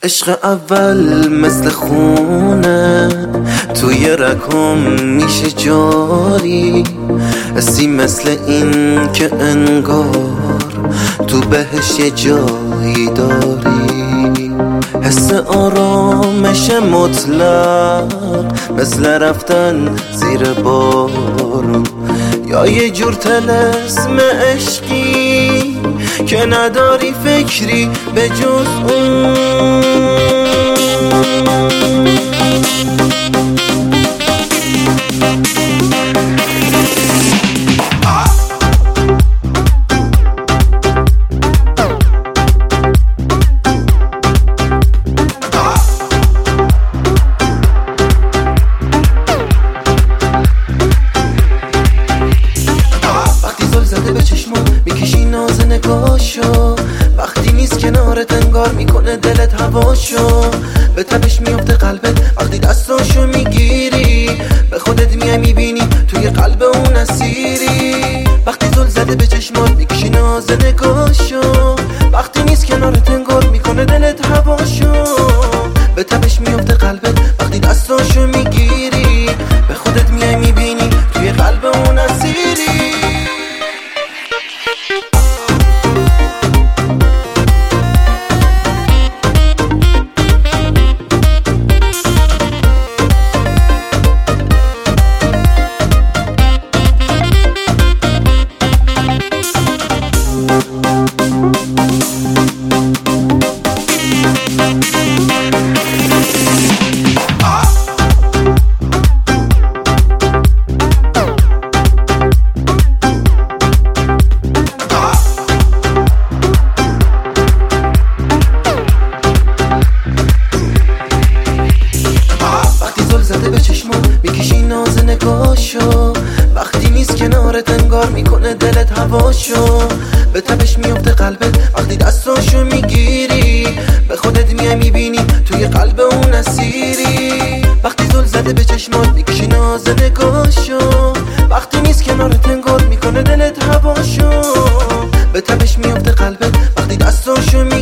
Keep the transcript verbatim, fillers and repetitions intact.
عشق اول مثل خونه توی رگم میشه جاری، حسی مثل این که انگار تو بهش یه جایی داری، حس آرامش مطلق مثل رفتن زیر بارون، یا یه جور طلسم عشقی که نداری فکری به جز اون. میکشی ناز نگاشو، وقتی نیست کنارت انگار میکنه دلت هواشو، به تبش میفته قلبت وقتی دستاشو میگیری، به خودت میای میبینی توی قلب اون اسیری. وقتی زل زده به چشمات میکشی ناز نگاشو، وقتی نیست کنارت انگار میکنه دلت هواشو، به تبش میفته قلبت وقتی دستاشو میگیری، به خودت میای میبینی توی قلب اون اسیری. میکشی ناز نگاشو، وقتی نیست کنارت انگار میکنه دلت هواشو، به تبش میفته قلبت وقتی دستاشو میگیری، به خودت میای میبینی توی قلب اون اسیری. وقتی زل زده به چشمات میکشی ناز نگاشو، وقتی نیست کنارت انگار میکنه دلت هواشو، به تبش میفته قلبت وقتی دستاشو